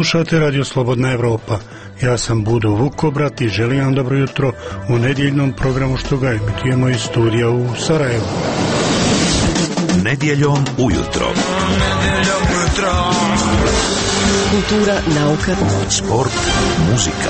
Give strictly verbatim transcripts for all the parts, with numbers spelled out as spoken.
Slušate Radio Slobodna Evropa. Ja sam Budo Vukobrat i želim vam dobro jutro u nedjeljnom programu što ga emitujemo iz studija u Sarajevu. Nedjeljom ujutro. Nedjeljom ujutro. Kultura, nauka, sport, muzika.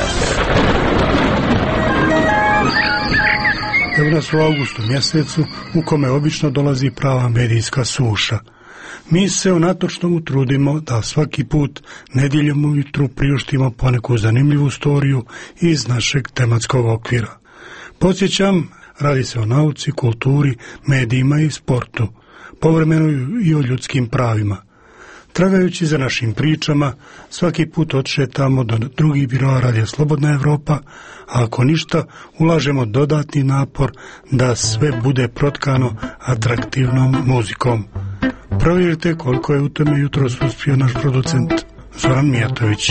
Evo nas u augustu mjesecu u kome obično dolazi prava medijska suša. Mi se unatoč tomu trudimo da svaki put nedjeljom ujutru priuštimo poneku zanimljivu storiju iz našeg tematskog okvira. Podsjećam, radi se o nauci, kulturi, medijima i sportu, povremeno i o ljudskim pravima. Tragajući za našim pričama, svaki put odšetamo do drugih biroa Radija Slobodna Evropa, a ako ništa, ulažemo dodatni napor da sve bude protkano atraktivnom muzikom. Provjerite koliko je u tome jutros uspio naš producent Zoran Mijatović.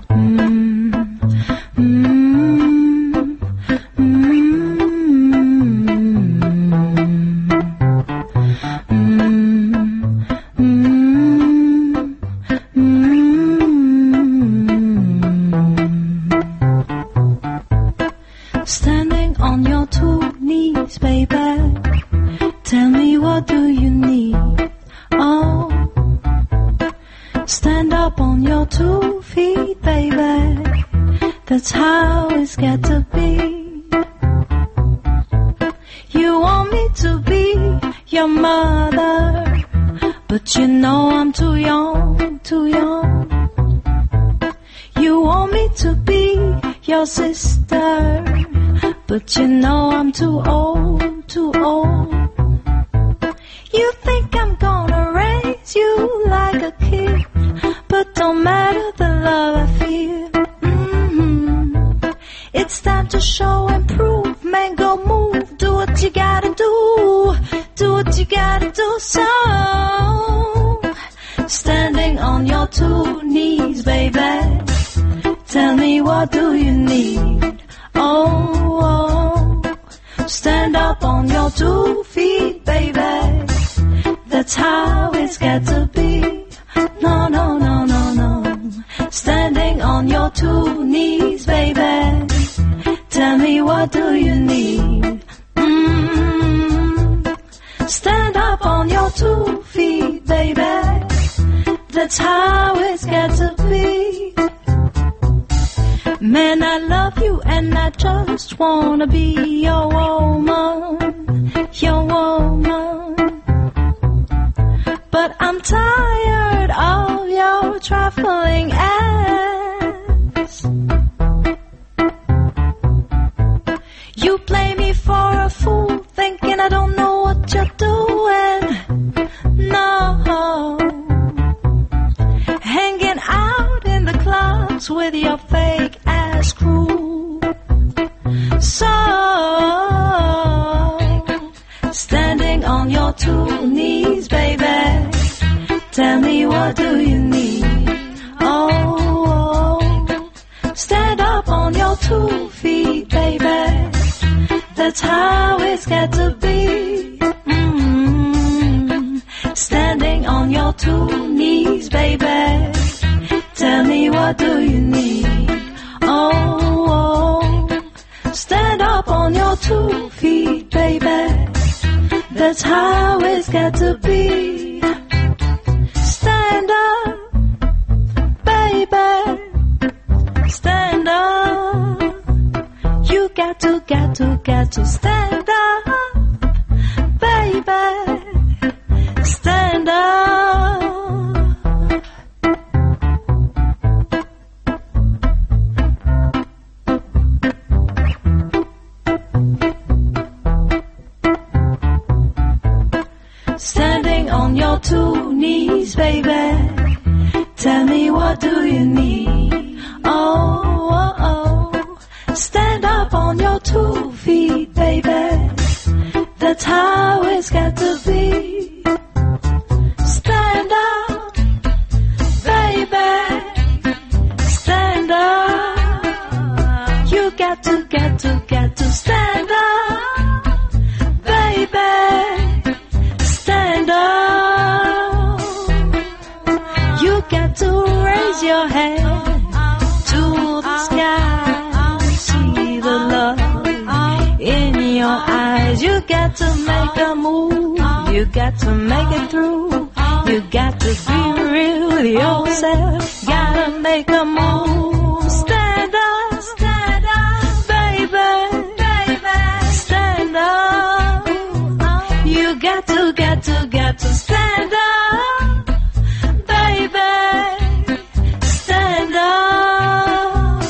Standing on your two knees, baby, tell me what do you need? Oh, stand up on your two feet, baby, that's how it's got to be. You want me to be your mother, but you know I'm too young, too young. You want me to be your sister, but you know I'm too old, too old. You think I'm gonna raise you like a kid, but don't matter the love I feel. Mm-hmm. It's time to show and prove, man, go move, do what you gotta do, do what you gotta do. So, standing on your two knees, baby, tell me what do you need? Oh, oh, stand up on your two feet, baby, that's how it's got to be. No, no, no, no, no. Standing on your two knees, baby, tell me what do you need? Mm-hmm. Stand up on your two feet, baby, that's how it's got to be. Man, I love you and I just wanna be your woman, your woman. But I'm tired of your trifling ass. You play me for a fool, thinking I don't know what you're doing. No, hanging out in the clubs with your fake ass crew. So, standing on your two knees, baby, tell me what do you need? Oh, oh, stand up on your two feet, baby, that's how it's got to be. Mm-hmm. Standing on your two knees, baby, tell me what do you need? Oh, oh, stand up on your two feet, baby, that's how it's got to be. Stand up, baby, stand up. You got to, got to, got to stand up, baby, stand up. Standing on your two knees, baby, tell me what do you need? Oh, oh, oh, stand up on your two feet, baby, that's how it's got to be. Stand up, baby, stand up. You got to, got to, got to stand up, baby, stand up. You got to raise your head. to make a move. You got to make it through. You got to be real with yourself. Gotta make a move. Stand up, stand up, baby, baby. Stand up. You got to, got to, got to stand up, baby. Stand up.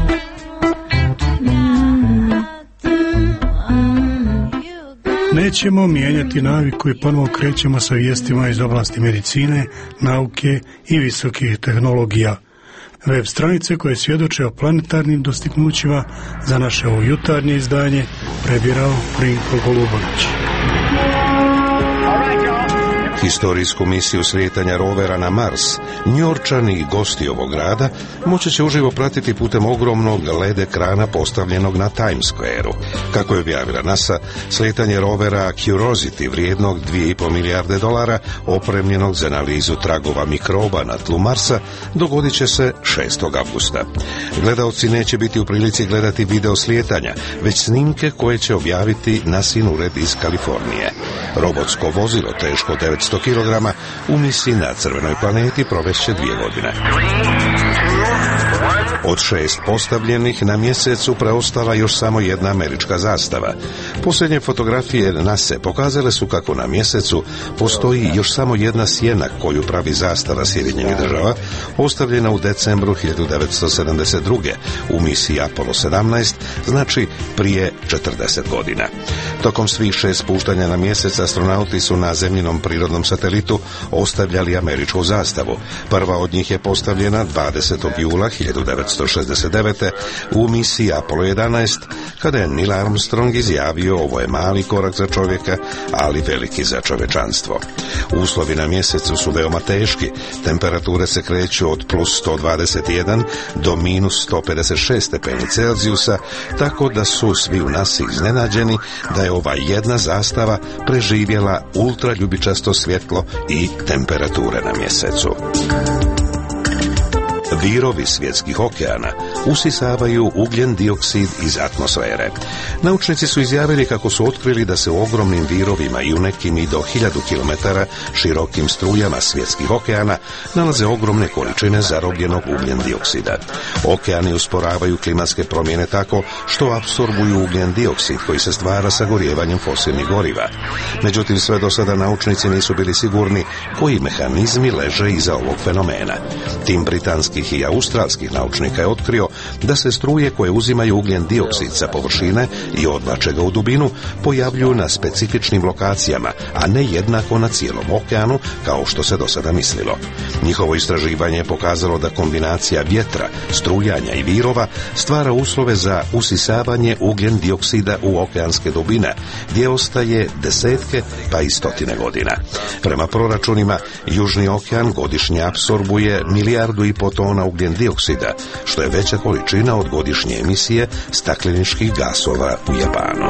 Mm, mm, mm. Nećemo mijenjati naviku i ponovo krećemo sa vijestima iz oblasti medicine, nauke i visokih tehnologija. Web stranice koje svjedoče o planetarnim dostignućima za naše ovo jutarnje izdanje prebirao Rinko Golubović. Historijsku misiju slijetanja rovera na Mars, Njorčani i gosti ovog grada moći će uživo pratiti putem ogromnog L E D ekrana postavljenog na Times Square-u. Kako je objavila NASA, slijetanje rovera Curiosity vrijednog dvije i pol milijarde dolara, opremljenog za analizu tragova mikroba na tlu Marsa, dogodit će se šestog avgusta. Gledaoci neće biti u prilici gledati video slijetanja, već snimke koje će objaviti NASIN ured iz Kalifornije. Robotsko vozilo teško devetsto kilograma u misiji na crvenoj planeti provešće dvije godine. Od šest postavljenih na mjesecu preostala još samo jedna američka zastava. Posljednje fotografije NASA pokazale su kako na mjesecu postoji još samo jedna sjena koju pravi zastava Sjedinjenih država, postavljena u decembru hiljadu devetsto sedamdeset druge u misiji Apollo sedamnaest, znači prije četrdeset godina. Tokom svih šest spuštanja na mjesec astronauti su na zemljinom prirodnom satelitu ostavljali američku zastavu. Prva od njih je postavljena dvadesetog jula hiljadu devetsto šezdeset devete u misiji Apollo jedanaest, kada je Neil Armstrong izjavio: ovo je mali korak za čovjeka, ali veliki za čovječanstvo. Uslovi na mjesecu su veoma teški, temperature se kreću od plus sto dvadeset jedan do minus sto pedeset šest stepeni Celzijusa, tako da su svi u NASA iznenađeni da je ova jedna zastava preživjela ultraljubičasto svjetlo i temperature na mjesecu. Virovi svjetskih okeana usisavaju ugljen dioksid iz atmosfere. Naučnici su izjavili kako su otkrili da se u ogromnim virovima i u nekim i do hiljadu kilometara širokim strujama svjetskih okeana nalaze ogromne količine zarobljenog ugljen dioksida. Okeani usporavaju klimatske promjene tako što apsorbuju ugljen dioksid koji se stvara sagorijevanjem fosilnih goriva. Međutim, sve do sada naučnici nisu bili sigurni koji mehanizmi leže iza ovog fenomena. Tim britanskih i australskih naučnika je otkrio da se struje koje uzimaju ugljen dioksid sa površine i odvlače ga u dubinu pojavljuju na specifičnim lokacijama, a ne jednako na cijelom okeanu kao što se do sada mislilo. Njihovo istraživanje je pokazalo da kombinacija vjetra, strujanja i virova stvara uslove za usisavanje ugljen dioksida u okeanske dubine, gdje ostaje desetke pa i stotine godina. Prema proračunima, Južni okean godišnje apsorbuje milijardu i po tona ugljen dioksida, što je veća količina od godišnje emisije stakleničkih gasova u Japanu.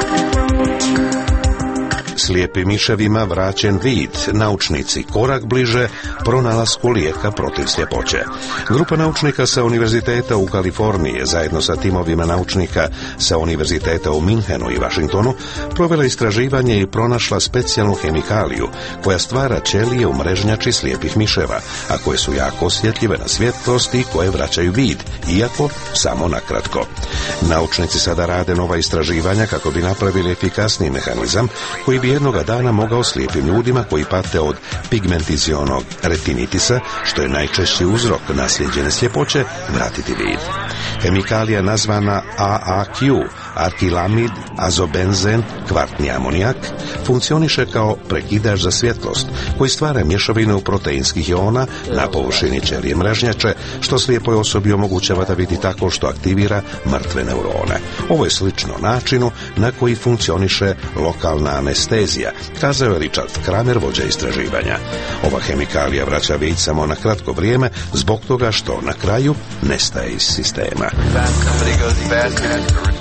Slijepim miševima vraćen vid, naučnici korak bliže pronalasku lijeka protiv sljepoće. Grupa naučnika sa Univerziteta u Kaliforniji zajedno sa timovima naučnika sa Univerziteta u Minhenu i Washingtonu provela istraživanje i pronašla specijalnu hemikaliju koja stvara ćelije u mrežnjači slijepih miševa, a koje su jako osjetljive na svjetlost i koje vraćaju vid, iako samo nakratko. Naučnici sada rade nova istraživanja kako bi napravili efikasniji mehanizam koji bi jednoga dana mogao slijepim ljudima koji pate od pigmentizionog retinitisa, što je najčešći uzrok naslijeđene sljepoće, vratiti vid. Hemikalija nazvana A A Q, arkilamid, azobenzen, kvartni amonijak, funkcioniše kao prekidač za svjetlost koji stvara mješavine u proteinskih iona na površini ćelije mrežnjače, što slijepoj osobi omogućava da vidi tako što aktivira mrtve neurone. Ovo je slično načinu na koji funkcioniše lokalna anestezija, kazao je Richard Kramer, vođa istraživanja. Ova hemikalija vraća vid samo na kratko vrijeme zbog toga što na kraju nestaje iz sistema.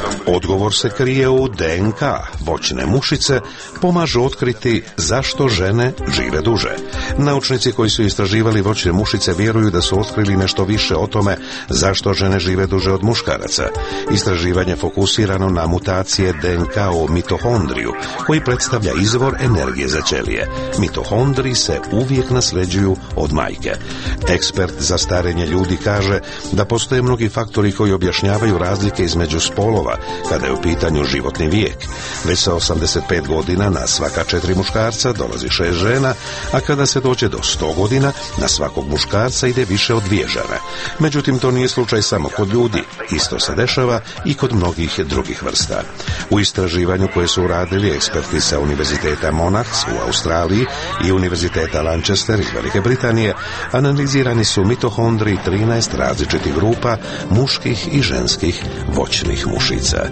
Odgovor se krije u D N K. Voćne mušice pomažu otkriti zašto žene žive duže. Naučnici koji su istraživali voćne mušice vjeruju da su otkrili nešto više o tome zašto žene žive duže od muškaraca. Istraživanje fokusirano na mutacije D N K u mitohondriju, koji predstavlja izvor energije za ćelije. Mitohondriji se uvijek nasljeđuju od majke. Ekspert za starenje ljudi kaže da postoje mnogi faktori koji objašnjavaju razlike između spolova kada je u pitanju životni vijek. Već sa osamdeset pet godina na svaka četiri muškarca dolazi šest žena, a kada se dođe do sto godina na svakog muškarca ide više od dvije žene. Međutim, to nije slučaj samo kod ljudi. Isto se dešava i kod mnogih drugih vrsta. U istraživanju koje su uradili eksperti sa Univerziteta Monarchs u Australiji i Univerziteta Lancaster iz Velike Britanije, analizirani su mitohondriji trinaest različitih grupa muških i ženskih voćnih mušica.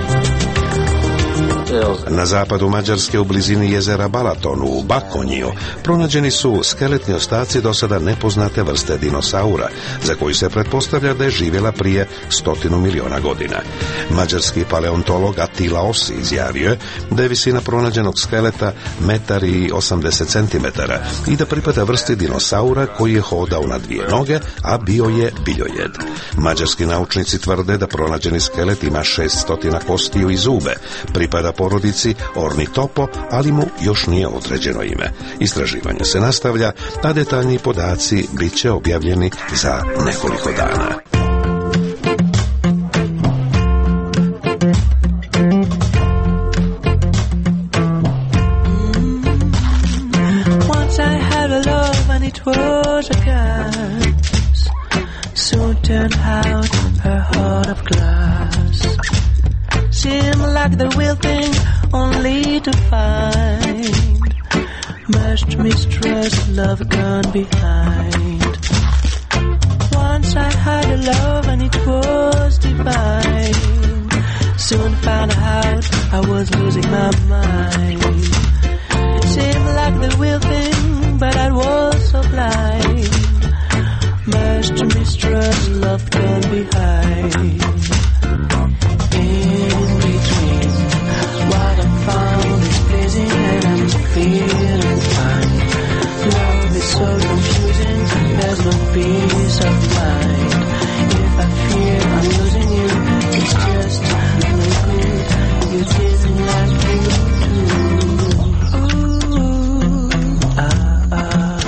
Na zapadu Mađarske u blizini jezera Balaton u Bakoniju pronađeni su skeletni ostaci do sada nepoznate vrste dinosaura, za koji se pretpostavlja da je živjela prije stotinu miliona godina. Mađarski paleontolog Attila Ossi izjavio je da je visina pronađenog skeleta metar i osamdeset centimetara i da pripada vrsti dinosaura koji je hodao na dvije noge, a bio je biljojed. Mađarski naučnici tvrde da pronađeni skelet ima šeststotina kostiju i zube, pripada porodici Ornitopo, ali mu još nije određeno ime. Istraživanje se nastavlja, a detaljni podaci bit će objavljeni za nekoliko dana. Once I had a love and it was a gas. Soon turned out her heart of glass. Seemed like the real thing, only to find much mistrust, love gone behind. Once I had a love and it was divine. Soon found out I was losing my mind. Seemed like the real thing, but I was so blind. Much mistrust, love gone behind. In between, what I found is pleasing and I'm feeling fine. Love is so confusing, there's no peace of mind. If I fear I'm losing you, it's just no good. You didn't like me too. Ooh, ah, ah.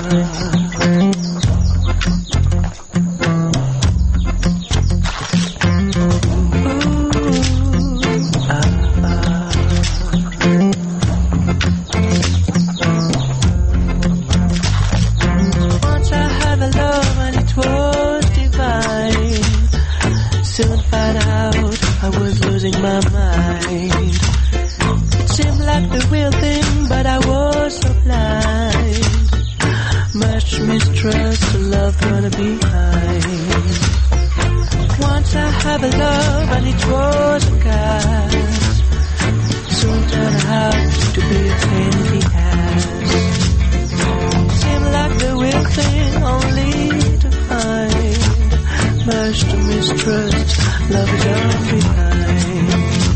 My mind. It seemed like the real thing, but I was so blind. Much mistrust, love gonna behind. Once I had a love and it was a gas. Soon turned out to be a pain in the ass. Seemed like the real thing, only to find much to mistrust, love is gone behind.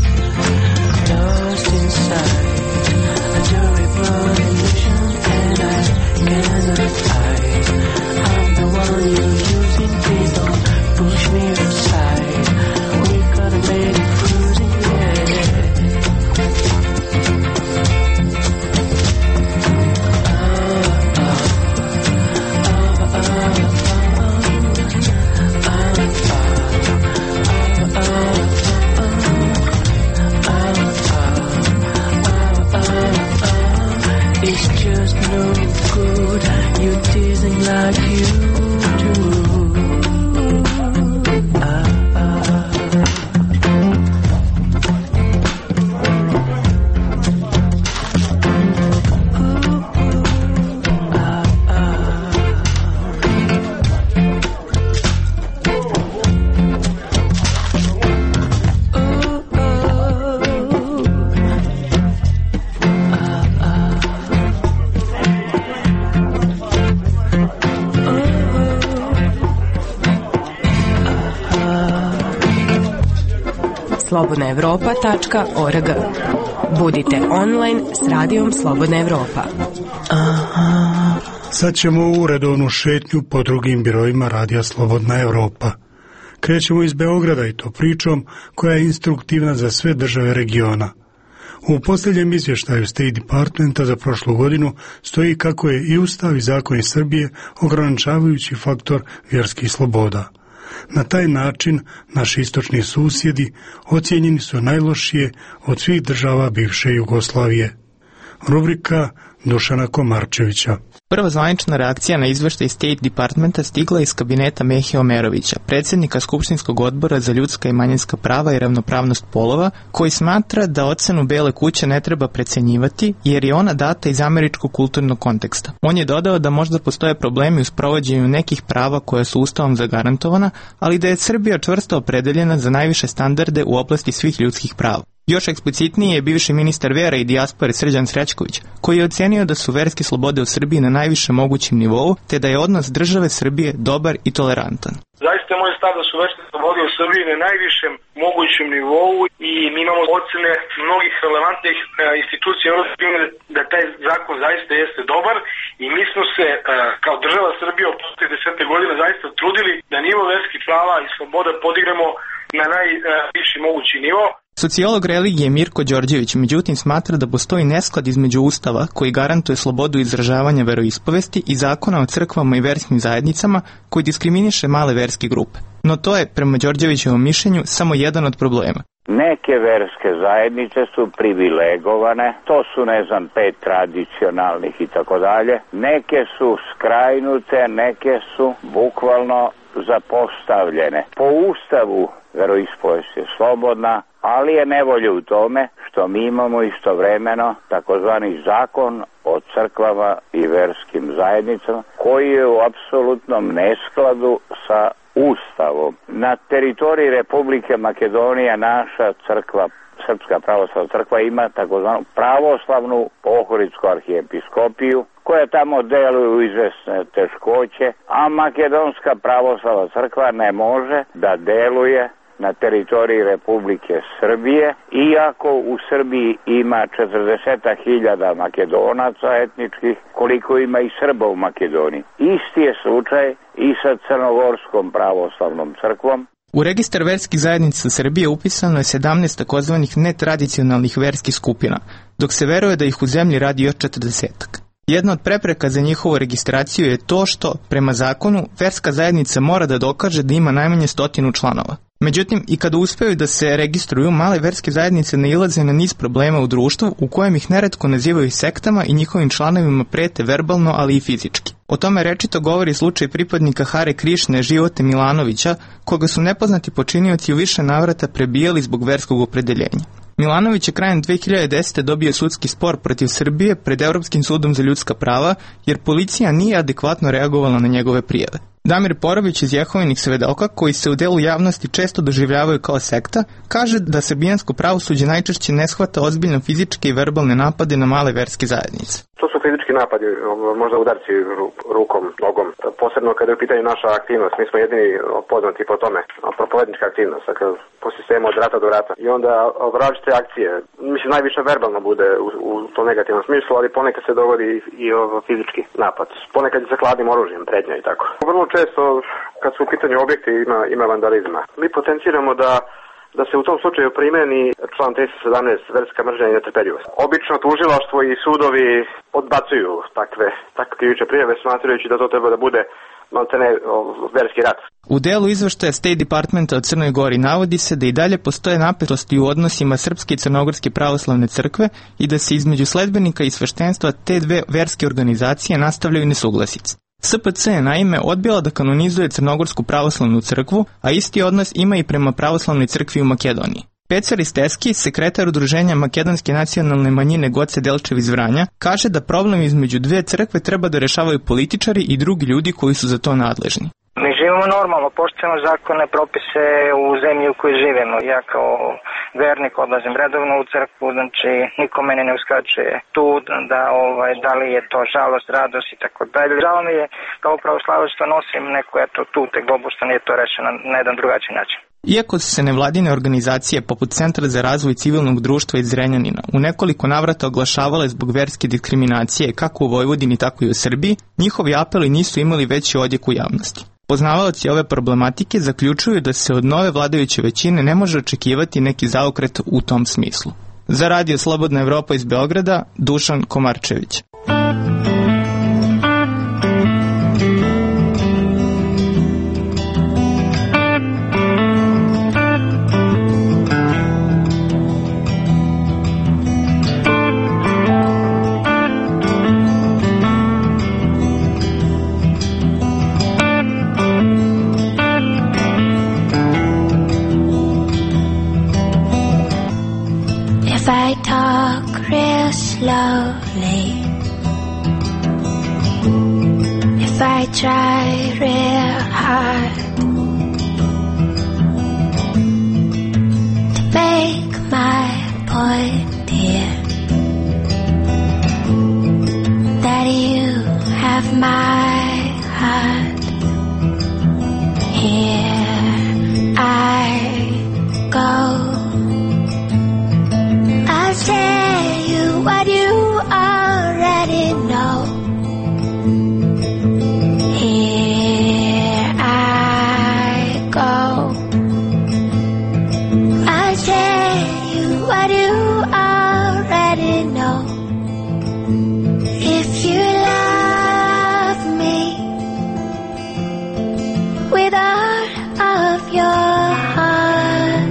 Lost inside a terrible illusion, and I cannot hide. I'm the one you're using, please don't push me aside. We gotta make it cruising, yeah. Oh, oh, oh, oh, oh, oh, oh, oh, oh, oh. slobodna evropa tačka org. Budite online s Radijom Slobodna Evropa. Aha. Sad ćemo u redovnu šetnju po drugim birovima Radija Slobodna Evropa. Krećemo iz Beograda i to pričom koja je instruktivna za sve države regiona. U posljednjem izvještaju State Departmenta za prošlu godinu stoji kako je i Ustav i zakoni Srbije ograničavajući faktor vjerskih sloboda. Na taj način naši istočni susjedi ocijenjeni su najlošije od svih država bivše Jugoslavije. Rubrika Dušana Komarčevića. Prva zvanična reakcija na izveštaj State Departmenta stigla iz kabineta Mehe Omerovića, predsjednika Skupštinskog odbora za ljudska i manjinska prava i ravnopravnost polova, koji smatra da ocenu Bele kuće ne treba precenjivati jer je ona data iz američkog kulturnog konteksta. On je dodao da možda postoje problemi u sprovođenju nekih prava koja su Ustavom zagarantovana, ali da je Srbija čvrsto opredeljena za najviše standarde u oblasti svih ljudskih prava. Još eksplicitniji je bivši ministar vera i dijaspore Srđan Srećković, koji je ocenio da su verske slobode u Srbiji na najvišem mogućem nivou, te da je odnos države Srbije dobar i tolerantan. Zaista je moj stav da su verske slobode u Srbiji na najvišem mogućem nivou i mi imamo ocene mnogih relevantnih institucija Europske unije da taj zakon zaista jeste dobar i mi smo se kao država Srbije u prošle desete godine zaista trudili da nivo verskih prava i sloboda podignemo na najviši mogući nivo. Sociolog religije Mirko Đorđević međutim smatra da postoji nesklad između Ustava koji garantuje slobodu izražavanja veroispovesti i zakona o crkvama i verskim zajednicama koji diskriminiše male verske grupe. No to je, prema Đorđevićevom mišljenju, samo jedan od problema. Neke verske zajednice su privilegovane, to su, ne znam, pet tradicionalnih i tako dalje. Neke su skrajnute, neke su bukvalno zapostavljene. Po Ustavu veroispovest je slobodna, ali je nevolja u tome što mi imamo istovremeno takozvani zakon o crkvama i verskim zajednicama koji je u apsolutnom neskladu sa Ustavom. Na teritoriji Republike Makedonija naša crkva, Srpska pravoslavna crkva, ima takozvanu pravoslavnu Ohridsku arhijepiskopiju koja tamo deluje u izvesne teškoće, a Makedonska pravoslavna crkva ne može da deluje na teritoriji Republike Srbije, iako u Srbiji ima četrdeset hiljada Makedonaca etničkih, koliko ima i Srba u Makedoniji. Isti je slučaj i sa Crnogorskom pravoslavnom crkvom. U registar verskih zajednica Srbije upisano je sedamnaest takozvanih netradicionalnih verskih skupina, dok se veruje da ih u zemlji radi još četrdesetak. Jedna od prepreka za njihovu registraciju je to što, prema zakonu, verska zajednica mora da dokaže da ima najmanje stotinu članova. Međutim, i kada uspeju da se registruju, male verske zajednice nailaze na niz problema u društvu u kojem ih neretko nazivaju sektama i njihovim članovima prete verbalno, ali i fizički. O tome rečito govori slučaj pripadnika Hare Krišne Živote Milanovića, koga su nepoznati počinioci u više navrata prebijali zbog verskog opredeljenja. Milanović je krajem dve hiljade desete. dobio sudski spor protiv Srbije pred Europskim sudom za ljudska prava, jer policija nije adekvatno reagovala na njegove prijave. Damir Porović iz Jehovinih svedoka, koji se u delu javnosti često doživljavaju kao sekta, kaže da srbijansko pravosuđe najčešće ne shvata ozbiljno fizičke i verbalne napade na male verske zajednice. To su fizički napadi, možda udarci rukom, nogom, posebno kada je u pitanju naša aktivnost. Mi smo jedini poznati po tome, propovednička aktivnost, dakle, po sistemu od rata do rata. I onda različite akcije, mislim, najviše verbalno bude u, u to negativnom smislu, ali ponekad se dogodi i ovo fizički napad. Ponekad je sa hladnim oružjem, pretnja i tako. Vrlo često, kad su u pitanju objekti, ima, ima vandalizma. Mi potenciramo da da se u tom slučaju primeni član tristo sedamnaest verska mržnja i netrpeljivost. Obično tužilaštvo i sudovi odbacuju takve, takve krivične prijave, smatrajući da to treba da bude maltene verski rat. U delu izveštaja State Departmenta o Crnoj Gori navodi se da i dalje postoje napetosti u odnosima Srpske i Crnogorske pravoslavne crkve i da se između sledbenika i sveštenstva te dve verske organizacije nastavljaju nesuglasice. S P C je naime odbila da kanonizuje Crnogorsku pravoslavnu crkvu, a isti odnos ima i prema pravoslavnoj crkvi u Makedoniji. Pecar Isteski, sekretar udruženja makedonske nacionalne manjine Goce Delčev iz Vranja, kaže da problem između dve crkve treba da rešavaju političari i drugi ljudi koji su za to nadležni. Mi živimo normalno, poštujemo zakone, propise u zemlji u kojoj živimo. Ja kao vernik odlazim redovno u crkvu, znači niko mene ne uskraćuje tu da, ovaj, da li je to žalost, radost i tako dalje. Žao mi je kao pravoslavac što nosim neku eto tu teglobu što nije to rešeno na jedan drugačiji način. Iako su se nevladine organizacije poput Centra za razvoj civilnog društva iz Zrenjanina u nekoliko navrata oglašavale zbog verske diskriminacije kako u Vojvodini tako i u Srbiji, njihovi apeli nisu imali veći odjek u javnosti. Poznavaoci ove problematike zaključuju da se od nove vladajuće većine ne može očekivati neki zaokret u tom smislu. Za Radio Slobodna Evropa iz Beograda, Dušan Komarčević. If I talk real slowly, if I try real hard to make my point here, that you have my heart, here I go. I'll tell you what you already know. Here I go. I'll tell you what you already know. If you love me with all of your heart,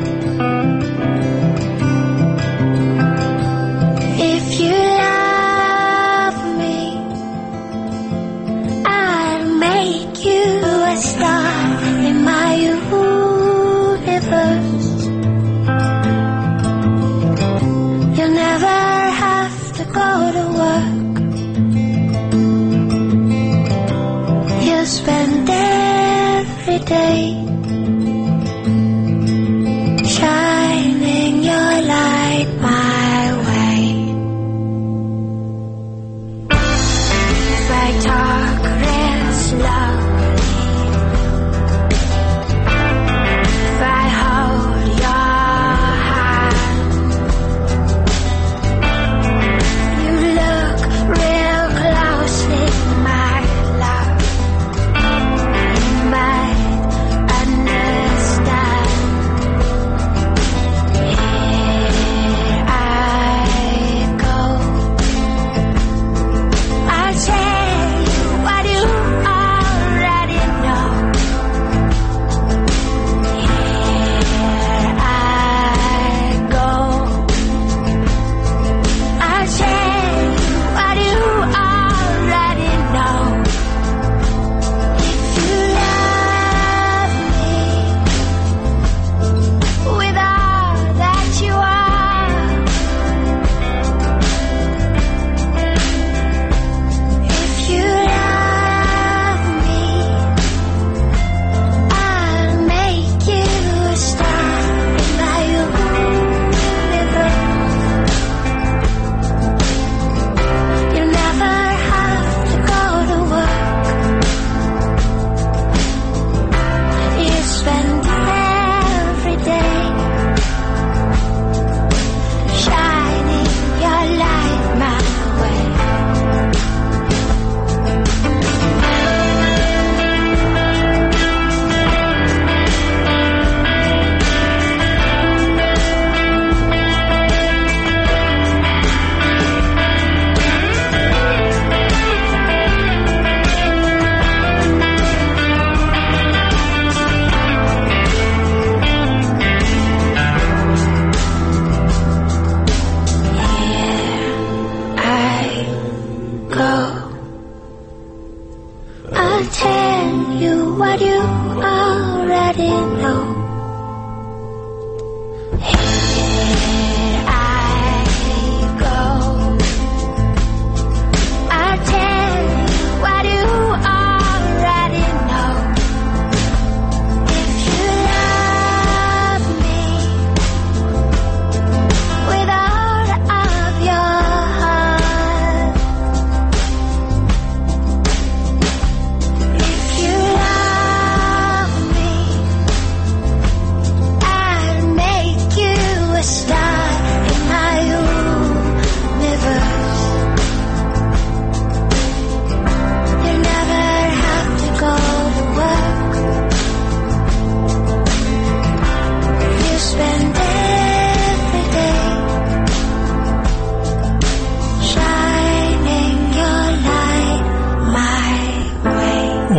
if you love me, I'll make you a star in my universe. You'll never have to go to work. You'll spend every day shining your light my way. If I talk real slowly, if I hold your hand, you look real closely, my love, you might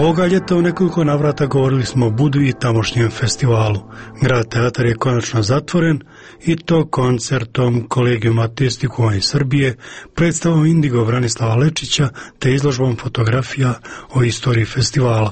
Ovoga ljeta u nekoliko navrata govorili smo o Budvi i tamošnjem festivalu. Grad teatar je konačno zatvoren i to koncertom Kolegijum Artistikum iz Srbije, predstavom Indigo Branislava Lečića te izložbom fotografija o istoriji festivala.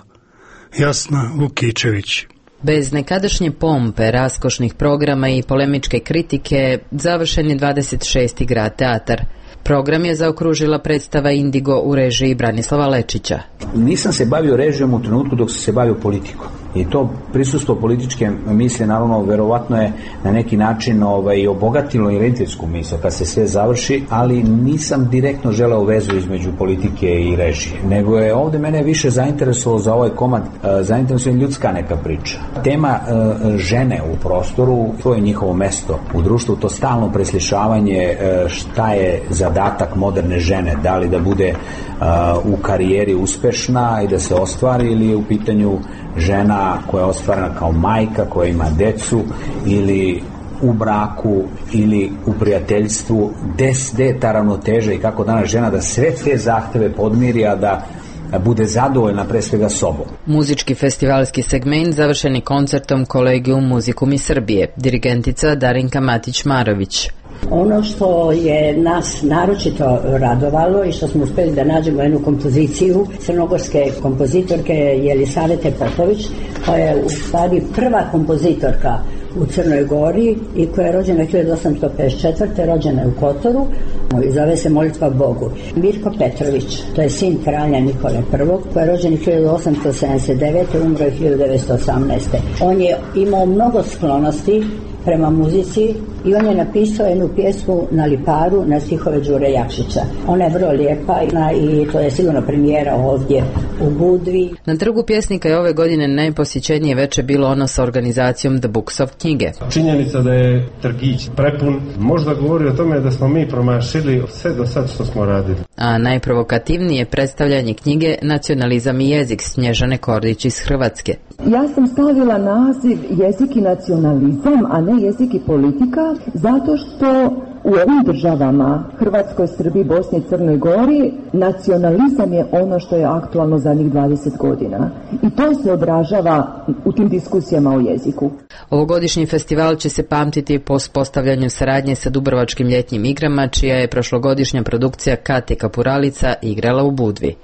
Jasna Vukičević. Bez nekadašnje pompe, raskošnih programa i polemičke kritike, završen je dvadeset šesti grad teatar. Program je zaokružila predstava Indigo u režiji Branislava Lečića. Nisam se bavio režijom u trenutku dok sam se bavio politikom. I to prisustvo političke misle, naravno, verovatno je na neki način ovaj, obogatilo i rediteljsku misl kad se sve završi, ali nisam direktno želeo vezu između politike i režije. Nego je ovde mene više zainteresovalo za ovaj komad, zainteresovalo ljudska neka priča. Tema uh, žene u prostoru, to je njihovo mesto u društvu, to stalno preslišavanje uh, šta je zadatak moderne žene, da li da bude uh, u karijeri uspešna i da se ostvari ili je u pitanju žena koja je ostvarena kao majka, koja ima decu ili u braku ili u prijateljstvu, gde je ta ravnoteža i kako danas žena da sve te zahteve podmiri, a da bude zadovoljna pre svega sobom. Muzički festivalski segment završeni koncertom Kolegijum Muzikum iz Srbije, dirigentica Darinka Matić-Marović. Ono što je nas naročito radovalo i što smo uspeli da nađemo jednu kompoziciju crnogorske kompozitorke Jelisavete Popović, koja je u stvari prva kompozitorka u Crnoj Gori i koja je rođena hiljadu osamsto pedeset četvrte rođena je u Kotoru i zove se Molitva Bogu. Mirko Petrović, to je sin kralja Nikole prvog, koji je rođen hiljadu osamsto sedamdeset devete umro je hiljadu devetsto osamnaeste On je imao mnogo sklonosti prema muzici i on je napisao jednu pjesmu na Liparu na stihove Đure Jakšića. Ona je vrlo lijepa i to je sigurno premijera ovdje u Budvi. Na Trgu pjesnika je ove godine najposjećenije veče bilo ono sa organizacijom The Books of knjige. Činjenica da je trgić prepun možda govori o tome da smo mi promašili sve do sad što smo radili. A najprovokativnije je predstavljanje knjige Nacionalizam i jezik Snježane Kordić iz Hrvatske. Ja sam stavila naziv jezik i nacionalizam, a ne jezik i politika, zato što u ovim državama, Hrvatskoj, Srbiji, Bosni i Crnoj Gori, nacionalizam je ono što je aktualno zadnjih dvadeset godina. I to se odražava u tim diskusijama o jeziku. Ovogodišnji festival će se pamtiti po uspostavljanju saradnje sa Dubrovačkim ljetnjim igrama, čija je prošlogodišnja produkcija Kate Kapuralica igrala u Budvi.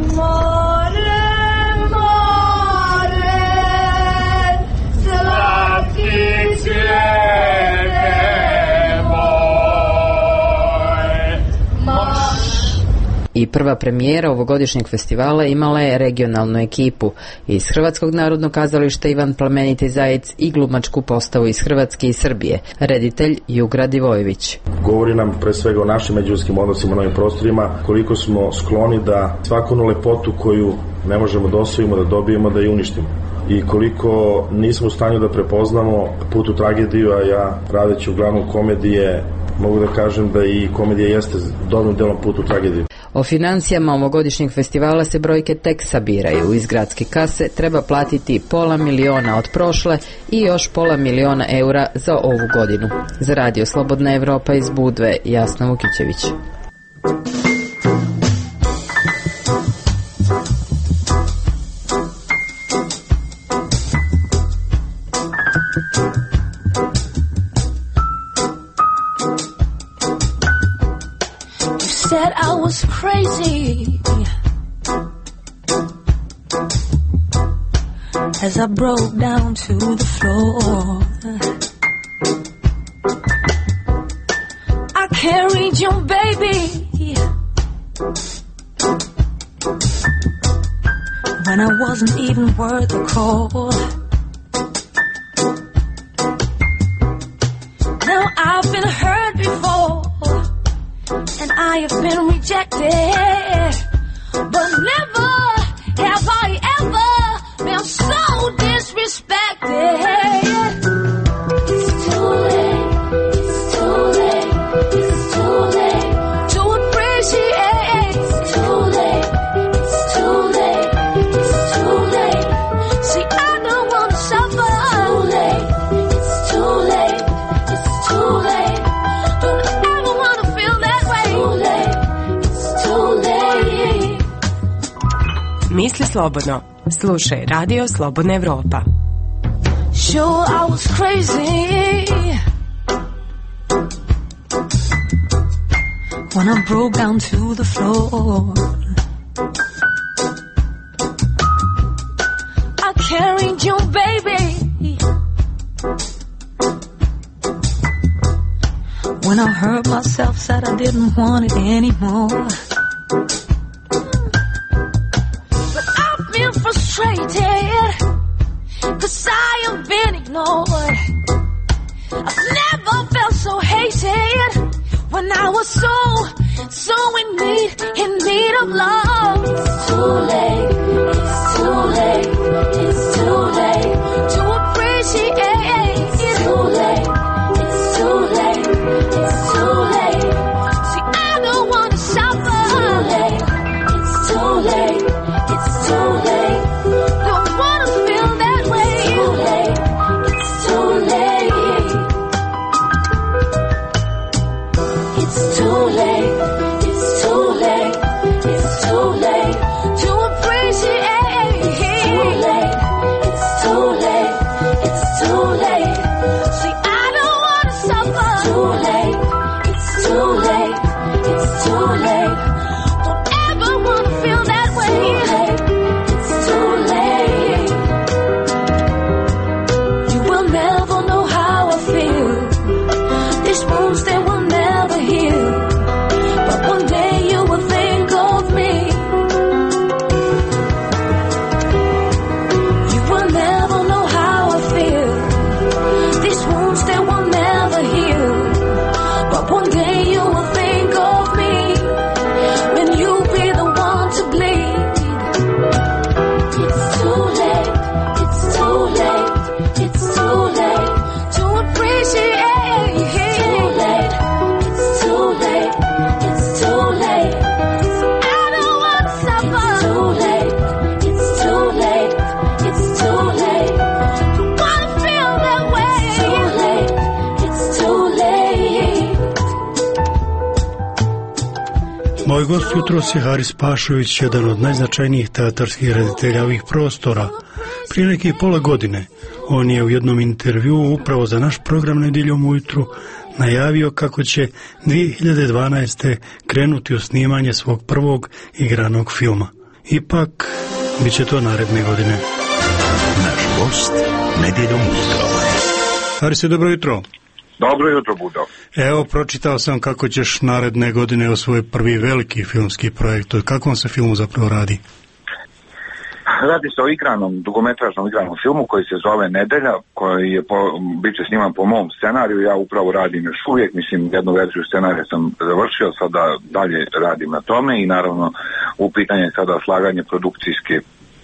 I prva premijera ovogodišnjeg festivala imala je regionalnu ekipu iz Hrvatskog narodnog kazališta Ivan Plameniti Zajec i glumačku postavu iz Hrvatske i Srbije, reditelj Jugra Divojević. Govori nam pre svega o našim međuljudskim odnosima na ovim prostorima, koliko smo skloni da svaku onu lepotu koju ne možemo da osvojimo, da dobijemo, da je uništimo. I koliko nismo u stanju da prepoznamo put u tragediju, a ja radeći uglavnom komedije, mogu da kažem da i komedija jeste dobrim delom put u tragediju. O financijama ovogodišnjeg festivala se brojke tek sabiraju. Iz gradske kase treba platiti pola miliona od prošle i još pola miliona eura za ovu godinu. Za Radio Slobodna Evropa iz Budve, Jasna Vukićević. Said I was crazy as I broke down to the floor. I carried your baby when I wasn't even worth the call. Now I've been hurt before and I have been rejected, but never have I ever been so disrespected. It's too late, it's too late, it's too late to appreciate. It's too late, it's too late, it's too late. See, I don't want to suffer. It's too late, it's too late, it's too late. Don't ever want to feel that way. It's too late, it's too late. slobodno. Slušaj Radio Slobodna Evropa. Sure, I was crazy when I broke down to the floor. I carried you, baby, when I hurt myself, said I didn't want it anymore. But I've been frustrated, 'cause I have been ignored. I've never felt so hated when I was so, so in need, in need of love. It's too late, it's too late, it's too late to appreciate. It's too late, it's too late, it's too late. See, I don't wanna suffer. It's too late, it's too late, don't wanna feel that way. It's too late, it's too late. It's too late, it's too late, it's too late to appreciate. It's too late, it's too late, it's too late. See, I don't wanna suffer. It's too late, it's too late, it's too late. Don't ever wanna feel that way. It's too late. You will never know how I feel. These wounds, they will never heal. But one day you will think of me. You will never know how I feel. These wounds, they will never heal. But one day you will think of me, when you'll be the one to bleed. It's too late, it's too late, it's too late to appreciate. It's too late, it's too late, it's too late. I don't want to suffer. It's too late, it's too late, it's too late. Don't wanna feel that way. It's too late, it's too late. Moj gost jutros je Haris Pašović, jedan od najznačajnijih teatarskih reditelja ovih prostora. Prije nekih pola godine on je u jednom intervjuu upravo za naš program Nedjeljom ujutru najavio kako će dvije hiljade dvanaeste. krenuti u snimanje svog prvog igranog filma. Ipak, bit će to naredne godine. Naš gost Nedjeljom ujutro. Haris, dobro jutro. Dobro jutro, Budo. Evo, pročitao sam kako ćeš naredne godine o svoj prvi veliki filmski projekt. O kakvom se filmu zapravo radi? Radi se o igranom, dugometražnom igranom filmu koji se zove Nedelja, koji je po, bit će sniman po mom scenariju. Ja upravo radim još uvijek, mislim, jednu verziju scenarija sam završio, sada dalje radim na tome i naravno u pitanje sada slaganje produkcijske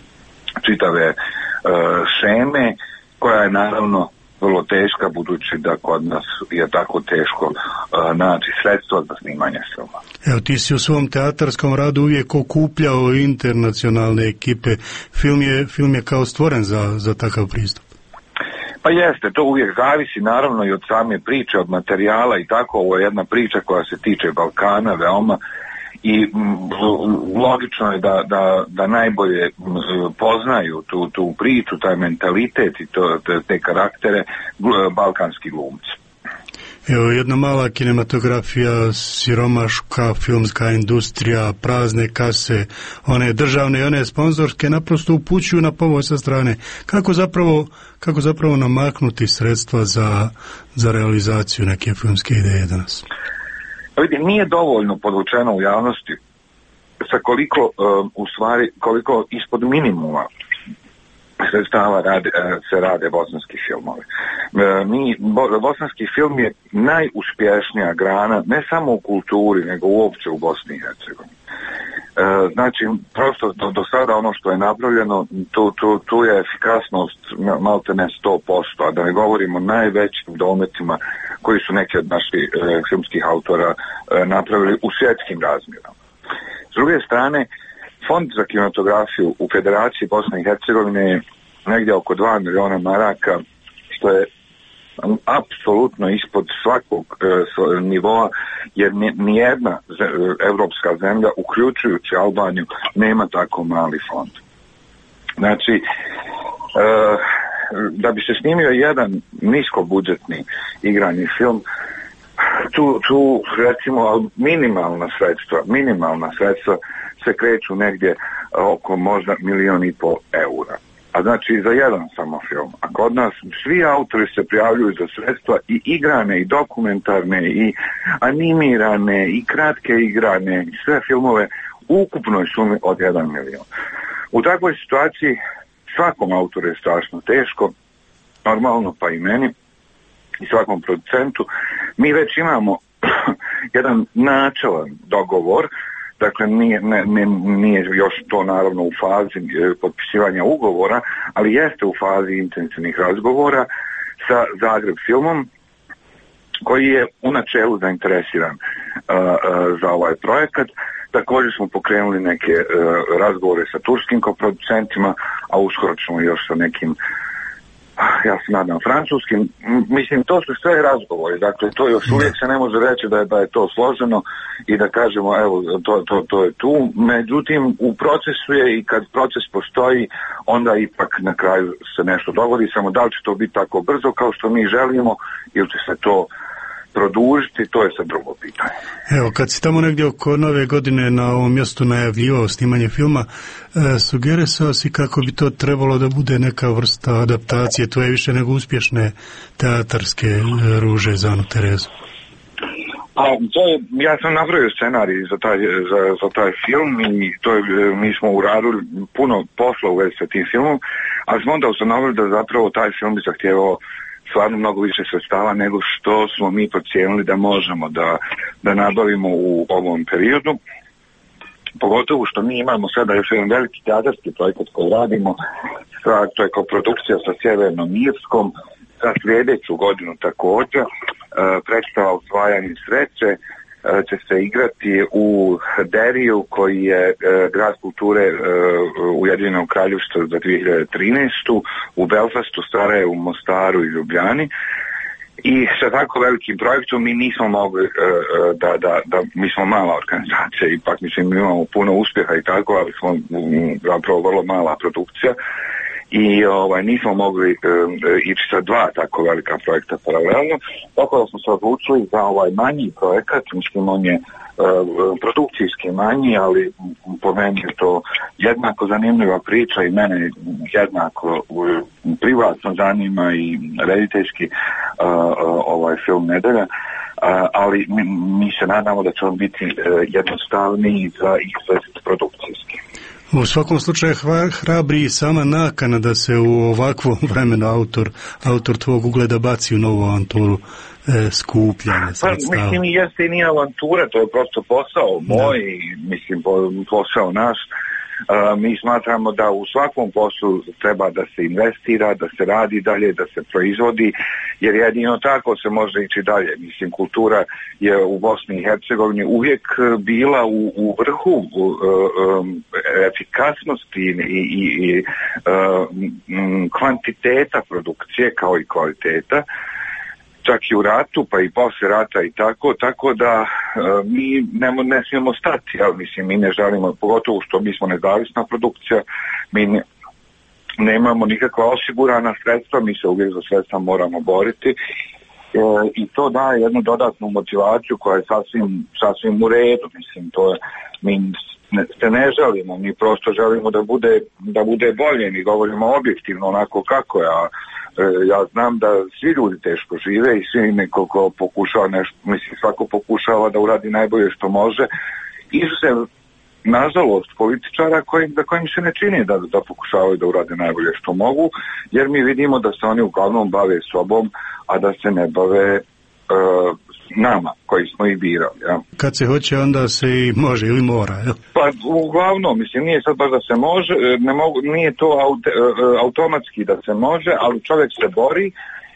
čitave uh, šeme, koja je naravno vrlo teška, budući da kod nas je tako teško uh, naći sredstva za snimanje filma. Evo, ti si u svom teatarskom radu uvijek okupljao internacionalne ekipe. Film je, film je kao stvoren za, za takav pristup. Pa jeste, to uvijek zavisi naravno i od same priče, od materijala i tako. Ovo je jedna priča koja se tiče Balkana veoma i m, logično je da, da, da najbolje m, poznaju tu, tu priču, taj mentalitet i to, te, te karaktere balkanski glumci. Evo, jedna mala kinematografija, siromaška filmska industrija, prazne kase, one državne i one sponzorske naprosto upućuju na pomoć sa strane. Kako zapravo, kako zapravo namaknuti sredstva za, za realizaciju neke filmske ideje danas? Vidim, nije dovoljno podvučeno u javnosti sa koliko, uh, u stvari, koliko ispod minimuma sredstava rade, se rade bosanski filmovi. Mi, bo, bosanski film je najuspješnija grana, ne samo u kulturi, nego uopće u Bosni i Hercegovini. Znači, prosto do, do sada ono što je napravljeno, tu, tu, tu je efikasnost malte ne sto posto, a da ne govorimo o najvećim dometima koji su neki od naših e, filmskih autora e, napravili u svjetskim razmjerama. S druge strane, Fond za kinematografiju u Federaciji Bosne i Hercegovine je negdje oko dva miliona maraka, što je apsolutno ispod svakog e, nivoa, jer nijedna evropska zemlja, uključujući Albaniju, nema tako mali fond. Znači, e, da bi se snimio jedan niskobudžetni igrani film, tu, tu recimo minimalna sredstva, minimalna sredstva se kreću negdje oko možda milion i pol eura. A znači za jedan samo film. A kod nas svi autori se prijavljuju za sredstva i igrane, i dokumentarne, i animirane, i kratke igrane, i sve filmove u ukupnoj sumi od jedan milion. U takvoj situaciji svakom autoru je strašno teško, normalno pa i meni, i svakom producentu. Mi već imamo jedan načelan dogovor. Dakle, nije, ne, ne, nije još to naravno u fazi e, potpisivanja ugovora, ali jeste u fazi intenzivnih razgovora sa Zagreb filmom, koji je u načelu zainteresiran uh, uh, za ovaj projekat. Također smo pokrenuli neke uh, razgovore sa turskim koproducentima, a uskoro ćemo još sa nekim, ja se nadam, francuskim. Mislim, to su sve razgovori, dakle to još uvijek se ne može reći da je, da je to složeno i da kažemo evo to, to, to je tu, međutim u procesu je i kad proces postoji onda ipak na kraju se nešto dogodi, samo da li će to biti tako brzo kao što mi želimo ili će se to produžiti, to je sad drugo pitanje. Evo, kad si tamo negdje oko nove godine na ovom mjestu najavljivao snimanje filma, e, sugerisao si kako bi to trebalo da bude neka vrsta adaptacije tvoje više nego uspješne teatarske e, Ruže za Anu Terezu. A, to je, ja sam napravio scenarij za taj, za, za taj film i to je, mi smo uradili puno posla u vezi sa tim filmom, ali smo onda ustanovili da zapravo taj film bi zahtjevao stvarno mnogo više sredstava nego što smo mi procijenili da možemo da, da nabavimo u ovom periodu. Pogotovo što mi imamo sada još jedan veliki teatarski projekat koji radimo, sa, to je koprodukcija sa Sjevernom Irskom, za sljedeću godinu također. E, predstava Osvajanje sreće e, će se igrati u Deriju, koji je e, grad kulture e, Ujedinjenog Kraljevstva za dvije hiljade trinaestu. U Belfastu, Sarajevu, Mostaru i Ljubljani. I sa tako velikim projektom mi nismo mogli e, da, da, da, mi smo mala organizacija, ipak mislim mi imamo puno uspjeha i tako, ali smo m, zapravo vrlo mala produkcija. I ovaj, nismo mogli um, ići sa dva tako velika projekta paralelno, tako da smo se odlučili za ovaj manji projekat, mislim on je uh, produkcijski manji, ali po meni je to jednako zanimljiva priča i mene jednako uh, privatno zanima i rediteljski uh, uh, ovaj film Nedelja, uh, ali mi, mi se nadamo da će on biti uh, jednostavniji za izvest produkcijski. U svakom slučaju hrabri i sama nakana da se u ovakvom vremenu autor, autor tvog ugleda baci u novu avanturu e, skupljanja sredstava. Pa, mislim, jeste i nije avantura, to je prosto posao moj, da. Mislim, posao naš. Uh, mi smatramo da u svakom poslu treba da se investira, da se radi dalje, da se proizvodi, jer jedino tako se može ići dalje. Mislim, kultura je u Bosni i Hercegovini uvijek bila u, u vrhu u, um, efikasnosti i, i, i um, kvantiteta produkcije kao i kvaliteta, čak i u ratu, pa i poslije rata i tako, tako da e, mi ne, ne smijemo stati, ali mislim, mi ne želimo, pogotovo što mi smo nezavisna produkcija, mi ne, nemamo nikakva osigurana sredstva, mi se uvijek za sredstva moramo boriti e, i to daje jednu dodatnu motivaciju koja je sasvim, sasvim u redu, mislim, to je, mi ne, se ne želimo, mi prosto želimo da bude, da bude bolje, mi govorimo objektivno onako kako je, a ja znam da svi ljudi teško žive i svi neko ko pokušava nešto, mislim svako pokušava da uradi najbolje što može, izuzev nažalost političara kojim, da kojim se ne čini da, da pokušavaju da urade najbolje što mogu, jer mi vidimo da se oni uglavnom bave sobom, a da se ne bave uh, nama koji smo ih birali. Ja. Kad se hoće, onda se i može ili mora. Ja? Pa uglavnom, mislim, nije sad baš da se može, ne mogu, nije to aut, automatski da se može, ali čovjek se bori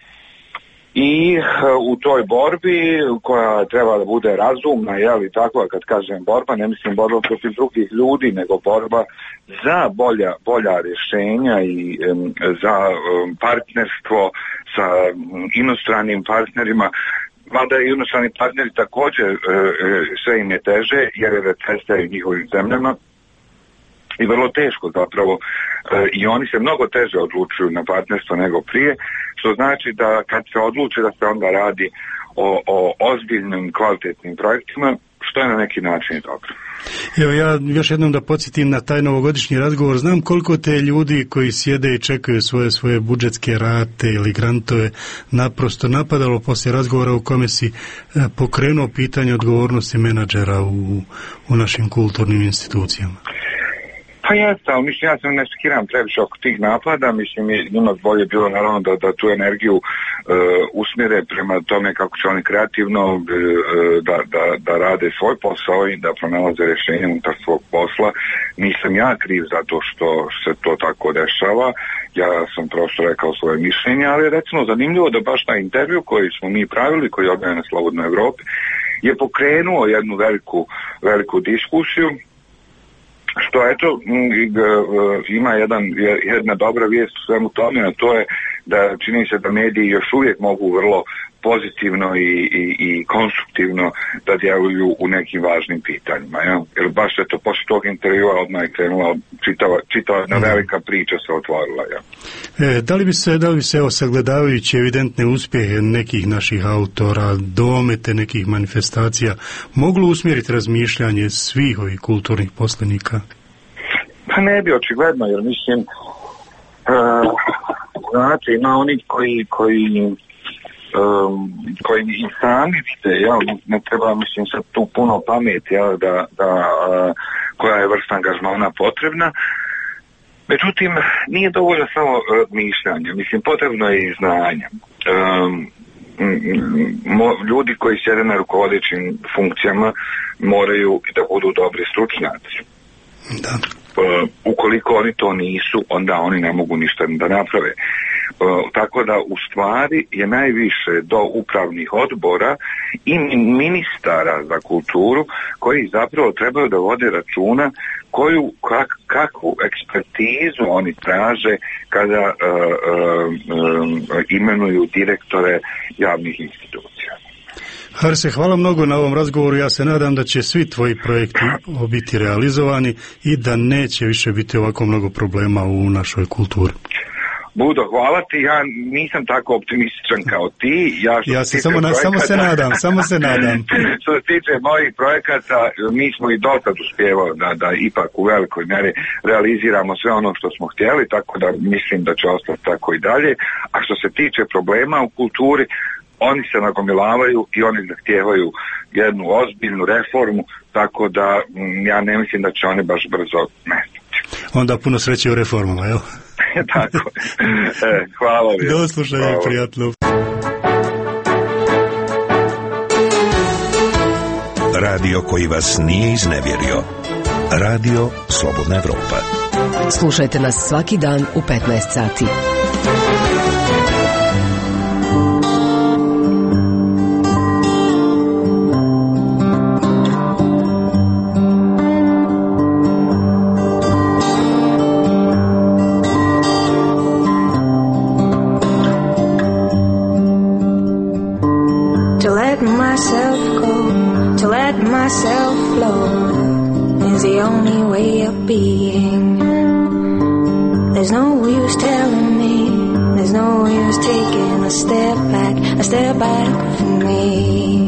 i u toj borbi koja treba da bude razumna, jel, i tako, kad kažem borba, ne mislim borba protiv drugih ljudi, nego borba za bolja, bolja rješenja i um, za um, partnerstvo sa um, inostranim partnerima. Mada i inostrani partneri također e, sve im je teže jer je prestaju njihovim zemljama, i vrlo teško zapravo, e, i oni se mnogo teže odlučuju na partnerstvo nego prije, što znači da kad se odluče da se onda radi o, o ozbiljnim, kvalitetnim projektima, što je na neki način dobro. Evo ja još jednom da podsjetim na taj novogodišnji razgovor. Znam koliko te ljudi koji sjede i čekaju svoje svoje budžetske rate ili grantove naprosto napadalo poslije razgovora u kome si pokrenuo pitanje odgovornosti menadžera u, u našim kulturnim institucijama. Pa jeste, ali mislim, ja sam ne skiram previše oko tih napada, mislim, njima bolje bilo naravno da, da tu energiju e, usmjere prema tome kako će oni kreativno e, da, da, da rade svoj posao i da pronalaze rješenje unutar svog posla. Nisam ja kriv zato što se to tako dešava, ja sam prosto rekao svoje mišljenje, ali je recimo zanimljivo da baš na intervju koji smo mi pravili, koji je objavljen na Slobodnoj Evropi, je pokrenuo jednu veliku, veliku diskusiju, što eto ima jedan, jedna dobra vijest u svemu tome, a to je da čini se da mediji još uvijek mogu vrlo pozitivno i, i, i konstruktivno da djeluju u nekim važnim pitanjima. Ja? Jer baš eto, posle tog intervjua odmah je krenula čitava, čitava jedna velika priča se otvorila. Ja? E, da li bi se, da li bi se evo, sagledavajući evidentne uspjehe nekih naših autora, domete nekih manifestacija, moglo usmjeriti razmišljanje svih ovih kulturnih poslenika? Pa ne bi, očigledno, jer mislim uh, znate, ima oni koji koji Um, koji i sami vide, ja, ne treba, mislim, sad tu puno pameti, ja, da, da uh, koja je vrsta angažmana potrebna. Međutim, nije dovoljno samo razmišljanje, mislim, potrebno je i znanje. Um, mo, ljudi koji sjede na rukovodećim funkcijama moraju da budu dobri stručnjaci. Da. Uh, ukoliko oni to nisu, onda oni ne mogu ništa da naprave. Uh, tako da u stvari je najviše do upravnih odbora i ministara za kulturu koji zapravo trebaju da vode računa koju, kak, kakvu ekspertizu oni traže kada uh, uh, um, imenuju direktore javnih institucija. Harise, hvala mnogo na ovom razgovoru. Ja se nadam da će svi tvoji projekti biti realizovani i da neće više biti ovako mnogo problema u našoj kulturi. Budo, hvala ti, ja nisam tako optimističan kao ti. Ja, ja se samo, na, samo se nadam, samo se nadam. Što se tiče mojih projekata, mi smo i dotad uspjevali da, da ipak u velikoj mjeri realiziramo sve ono što smo htjeli, tako da mislim da će ostati tako i dalje. A što se tiče problema u kulturi, oni se nagomilavaju i oni zahtijevaju jednu ozbiljnu reformu, tako da m, ja ne mislim da će oni baš brzo nestati. Onda puno sreće u reformama, jel? Tako. E, hvala vam. Do slušanja, prijatno. Radio koji vas nije iznevjerio. Radio Slobodna Evropa. Slušajte nas svaki dan u petnaest sati. Myself flow is the only way of being. There's no use telling me, there's no use taking a step back, a step back from me.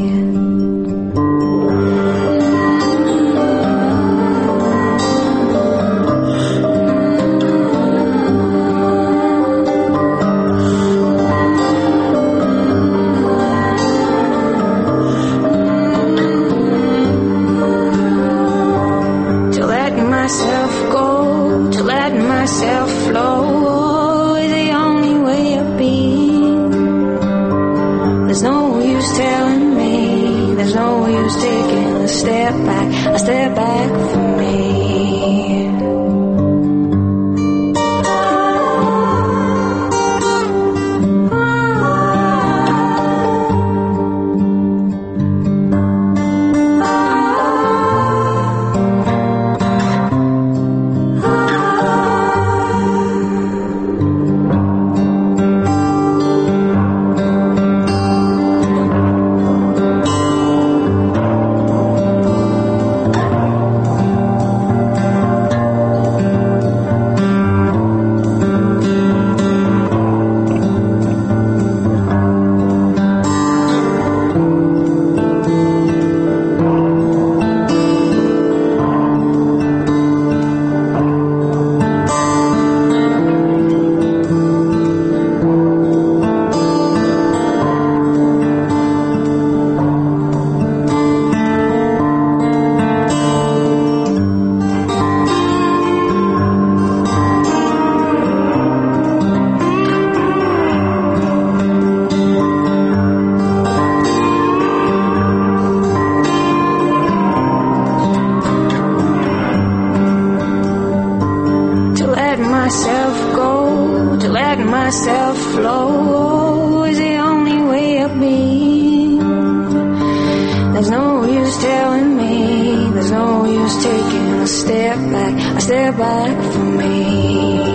stay back for me.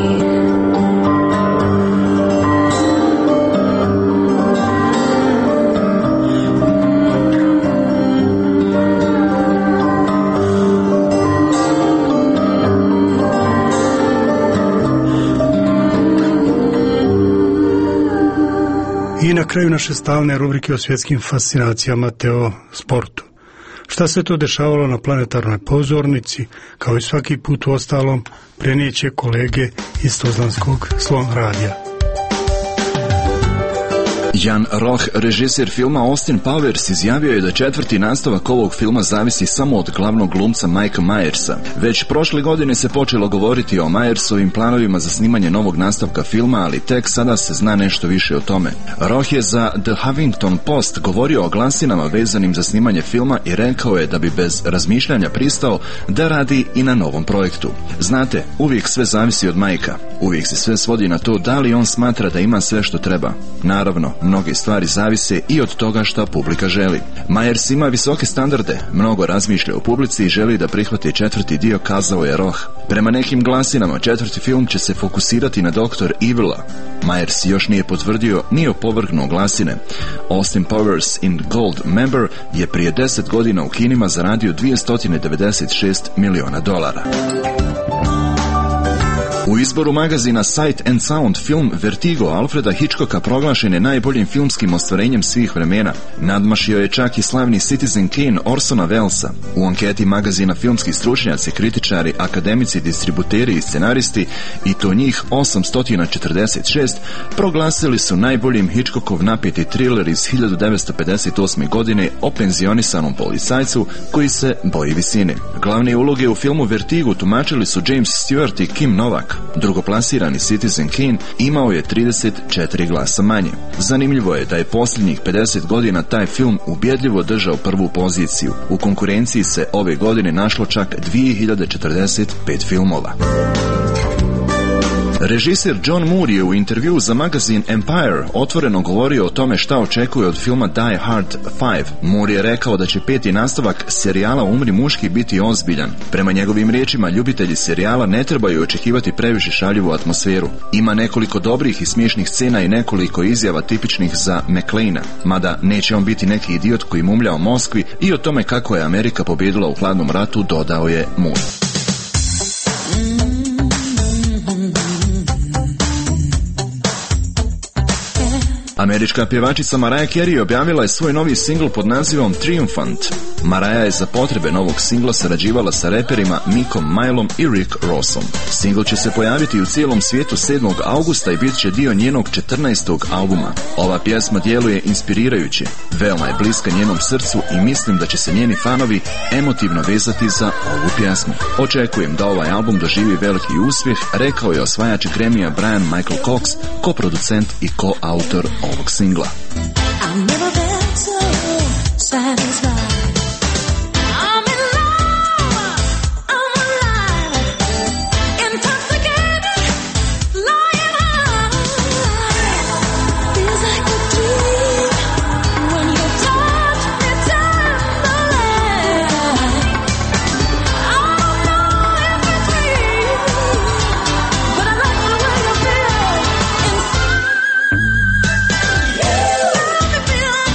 I na kraju naše stalne rubrike o svjetskim fascinacijama te o sportu. Šta se to dešavalo na planetarnoj pozornici, kao i svaki put u ostalom, prenijeće kolege iz Tuzlanskog Slon radija. Jan Roh, režiser filma Austin Powers, izjavio je da četvrti nastavak ovog filma zavisi samo od glavnog glumca Mikea Myersa. Već prošle godine se počelo govoriti o Myersovim planovima za snimanje novog nastavka filma, ali tek sada se zna nešto više o tome. Roh je za The Huffington Post govorio o glasinama vezanim za snimanje filma i rekao je da bi bez razmišljanja pristao da radi i na novom projektu. Znate, uvijek sve zavisi od Mikea. Uvijek se sve svodi na to da li on smatra da ima sve što treba. Naravno, mnoge stvari zavise i od toga šta publika želi. Myers ima visoke standarde, mnogo razmišlja o publici i želi da prihvati četvrti dio, kazao je Roh. Prema nekim glasinama, četvrti film će se fokusirati na doktor Evila. Myers još nije potvrdio ni opovrgnuo glasine. Austin Powers in Gold Member je prije deset godina u kinima zaradio dvjesto devedeset šest miliona dolara. U izboru magazina Sight and Sound film Vertigo Alfreda Hitchcocka proglašen je najboljim filmskim ostvarenjem svih vremena. Nadmašio je čak i slavni Citizen Kane Orsona Wellesa. U anketi magazina filmski stručnjaci, kritičari, akademici, distributeri i scenaristi, i to njih osamsto četrdeset šest, proglasili su najboljim Hitchcockov napeti thriller iz hiljadu devetsto pedeset osme. godine o penzionisanom policajcu koji se boji visine. Glavne uloge u filmu Vertigo tumačili su James Stewart i Kim Novak. Drugoplasirani Citizen Kane imao je trideset četiri glasa manje. Zanimljivo je da je posljednjih pedeset godina taj film ubjedljivo držao prvu poziciju. U konkurenciji se ove godine našlo čak dvije hiljade četrdeset pet filmova. Režiser John Moore je u intervjuu za magazin Empire otvoreno govorio o tome šta očekuje od filma Die Hard pet. Moore je rekao da će peti nastavak serijala Umri muški biti ozbiljan. Prema njegovim riječima, ljubitelji serijala ne trebaju očekivati previše šaljivu atmosferu. Ima nekoliko dobrih i smiješnih scena i nekoliko izjava tipičnih za McClane-a, mada neće on biti neki idiot koji mumlja o Moskvi i o tome kako je Amerika pobjedila u hladnom ratu, dodao je Moore. Američka pjevačica Mariah Carey objavila je svoj novi singl pod nazivom Triumphant. Mariah je za potrebe novog singla sarađivala sa reperima Mikom Milom i Rick Rossom. Singl će se pojaviti u cijelom svijetu sedmog augusta i bit će dio njenog četrnaestog albuma. Ova pjesma djeluje inspirirajuće, veoma je bliska njenom srcu i mislim da će se njeni fanovi emotivno vezati za ovu pjesmu. Očekujem da ovaj album doživi veliki uspjeh, rekao je osvajač Grammy-a Brian Michael Cox, koproducent i koautor ovog singla. Feel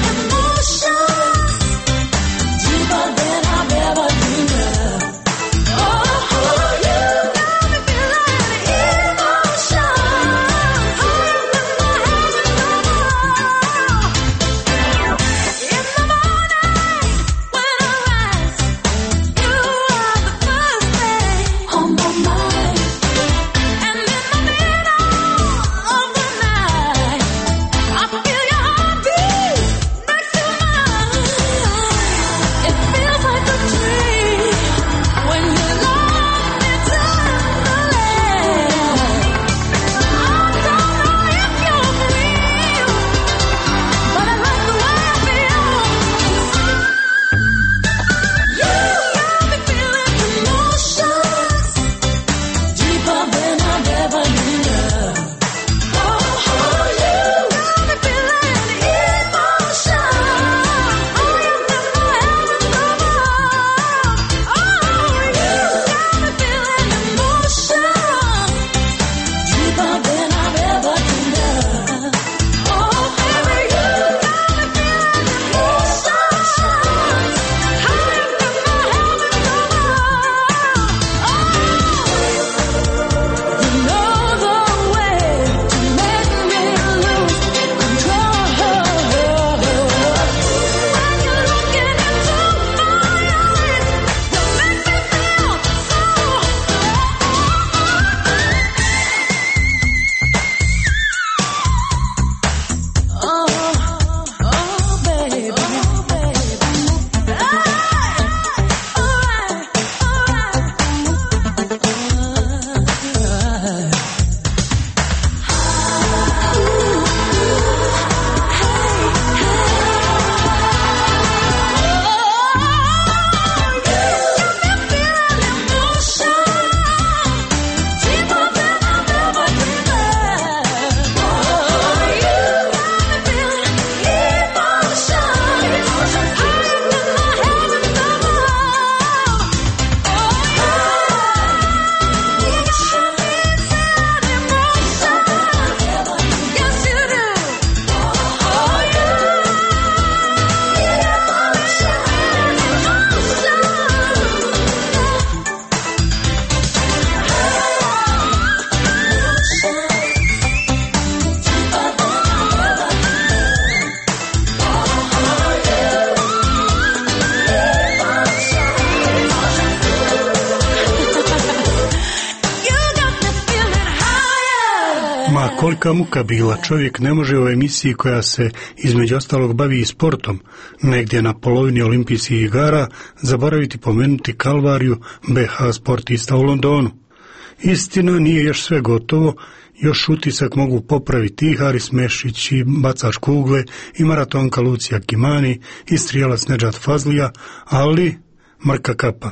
Kolika muka bila, čovjek ne može u emisiji koja se između ostalog bavi i sportom, negdje na polovini olimpijskih igara, zaboraviti pomenuti kalvariju be ha sportista u Londonu. Istina, nije još sve gotovo, još utisak mogu popraviti i Haris Mešić, i bacač kugle, i maratonka Lucija Kimani, i strijelac Nedžad Fazlija, ali mrka kapa.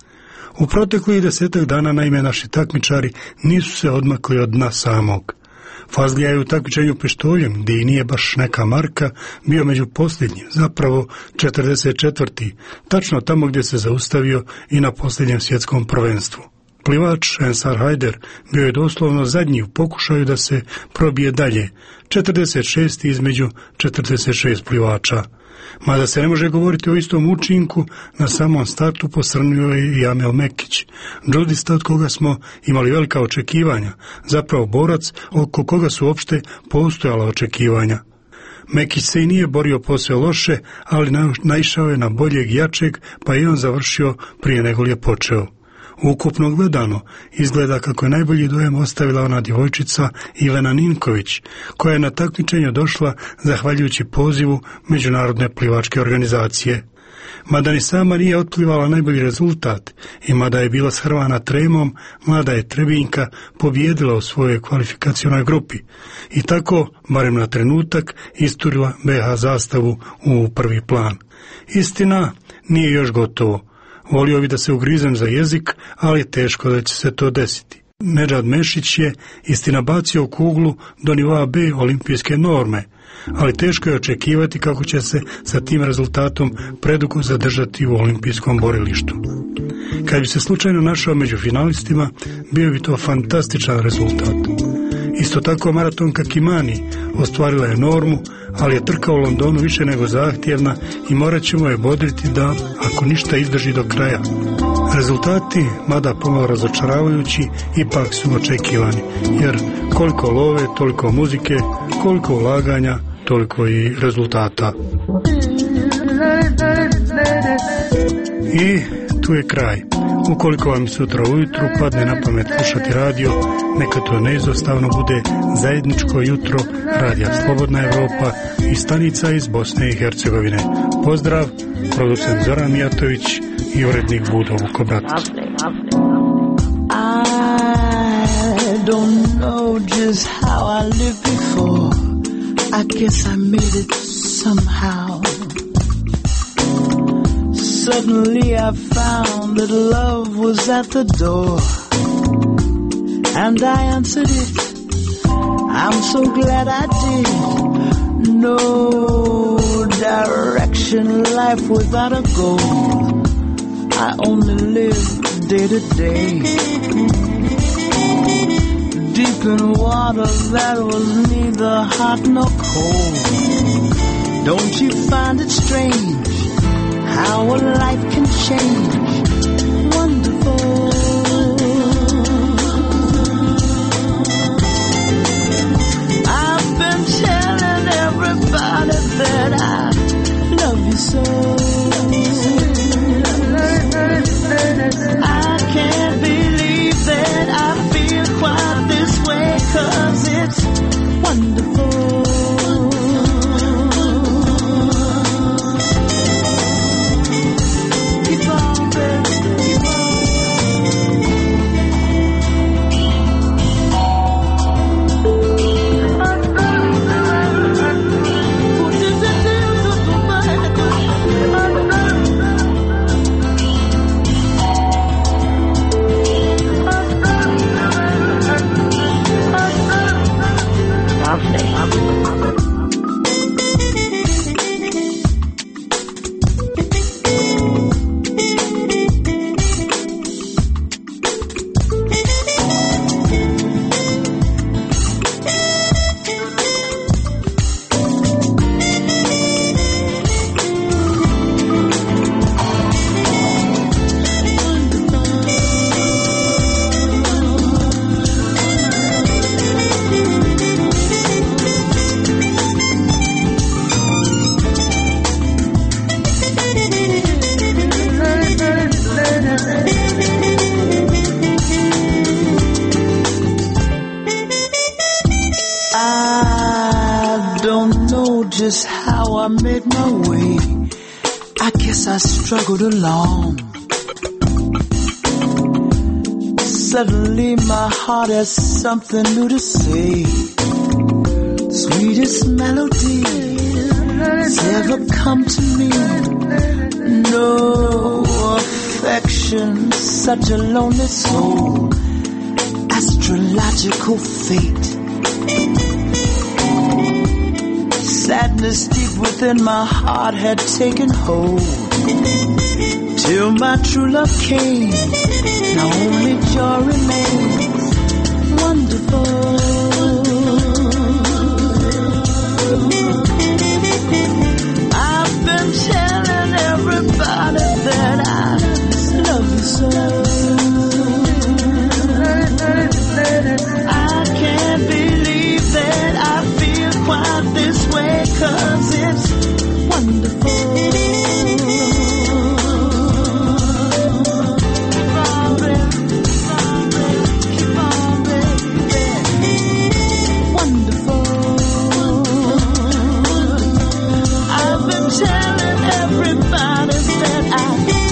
U proteklih desetak dana, naime, naši takmičari nisu se odmakli od dna samog. Fazlija je u takmičenju pištoljem, gdje i nije baš neka marka, bio među posljednjim, zapravo četrdeset četvrti, tačno tamo gdje se zaustavio i na posljednjem svjetskom prvenstvu. Plivač Ensar Hajder bio je doslovno zadnji u pokušaju da se probije dalje, četrdeset šesti između četrdeset šest plivača. Mada se ne može govoriti o istom učinku, na samom startu posrnuo je i Amel Mekić, džudista od koga smo imali velika očekivanja, zapravo borac oko koga su uopšte postojala očekivanja. Mekić se i nije borio posve loše, ali naišao je na boljeg i jačeg, pa i on završio prije nego li je počeo. Ukupno gledano, izgleda kako je najbolji dojam ostavila ona djevojčica Ivana Ninković, koja je na takmičenje došla zahvaljujući pozivu Međunarodne plivačke organizacije. Mada ni sama nije otplivala najbolji rezultat i mada je bila shrvana tremom, mlada je Trebinjka pobijedila u svojoj kvalifikacionoj grupi i tako, barem na trenutak, isturila be ha zastavu u prvi plan. Istina, nije još gotovo. Volio bi da se ugrizem za jezik, ali teško da će se to desiti. Nedžad Mešić je istina bacio kuglu do nivoa B olimpijske norme, ali teško je očekivati kako će se sa tim rezultatom predugo zadržati u olimpijskom borilištu. Kad bi se slučajno našao među finalistima, bio bi to fantastičan rezultat. Isto tako maratonka Kimani ostvarila je normu, ali je trka u Londonu više nego zahtjevna i morat ćemo je bodriti da, ako ništa, izdrži do kraja. Rezultati, mada pomalo razočaravajući, ipak su očekivani, jer koliko love, toliko muzike, koliko ulaganja, toliko i rezultata. I tu je kraj. Ukoliko vam sutra ujutru padne na pamet slušati radio, neka to neizostavno bude zajedničko jutro Radija Slobodna Evropa i stanica iz Bosne i Hercegovine. Pozdrav, producent Zoran Mijatović i urednik Budo Vukobrat. I don't know just how I lived before. I guess I made it somehow. Suddenly I found that love was at the door, and I answered it. I'm so glad I did. No direction, life without a goal. I only live day to day, deep in water that was neither hot nor cold. Don't you find it strange how a life can change? Wonderful. I've been telling everybody that I love you so. I can't believe that I feel quite this way, 'cause it's wonderful. just how I made my way. I guess I struggled along. Suddenly my heart has something new to say. Sweetest melody has ever come to me. No affection, such a lonely soul. Astrological fate. Sadness deep within my heart had taken hold. Till my true love came, now only joy remains. Wonderful. I've been telling everybody that I love you so. I can't believe that I feel quite this way, 'cause it's wonderful. Telling everybody that I